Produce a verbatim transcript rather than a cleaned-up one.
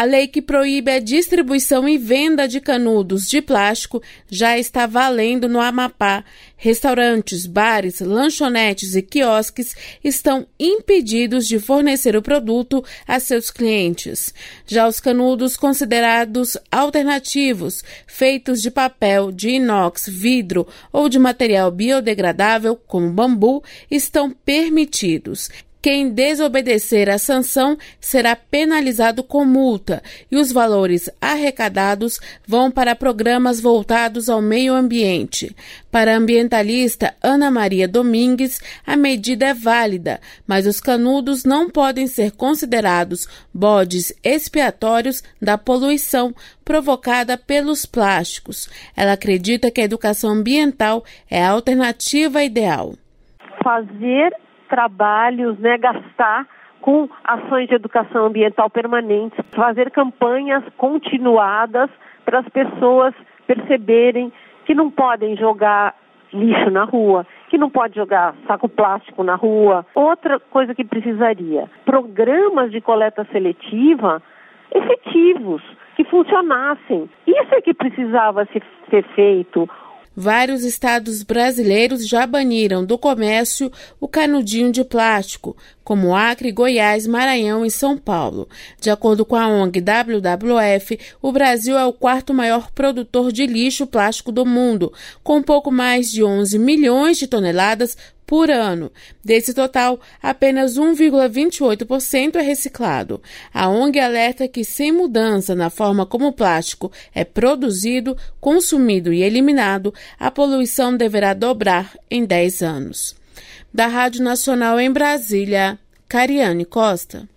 A lei que proíbe a distribuição e venda de canudos de plástico já está valendo no Amapá. Restaurantes, bares, lanchonetes e quiosques estão impedidos de fornecer o produto a seus clientes. Já os canudos considerados alternativos, feitos de papel, de inox, vidro ou de material biodegradável, como bambu, estão permitidos. Quem desobedecer à sanção será penalizado com multa e os valores arrecadados vão para programas voltados ao meio ambiente. Para a ambientalista Ana Maria Domingues, a medida é válida, mas os canudos não podem ser considerados bodes expiatórios da poluição provocada pelos plásticos. Ela acredita que a educação ambiental é a alternativa ideal. Fazer trabalhos, né, gastar com ações de educação ambiental permanentes, fazer campanhas continuadas para as pessoas perceberem que não podem jogar lixo na rua, que não pode jogar saco plástico na rua. Outra coisa que precisaria, programas de coleta seletiva efetivos, que funcionassem. Isso é que precisava ser feito. Vários estados brasileiros já baniram do comércio o canudinho de plástico, como Acre, Goiás, Maranhão e São Paulo. De acordo com a O N G W W F, o Brasil é o quarto maior produtor de lixo plástico do mundo, com pouco mais de onze milhões de toneladas por ano. Desse total, apenas um vírgula vinte e oito por cento é reciclado. A O N G alerta que, sem mudança na forma como o plástico é produzido, consumido e eliminado, a poluição deverá dobrar em dez anos. Da Rádio Nacional em Brasília, Cariane Costa.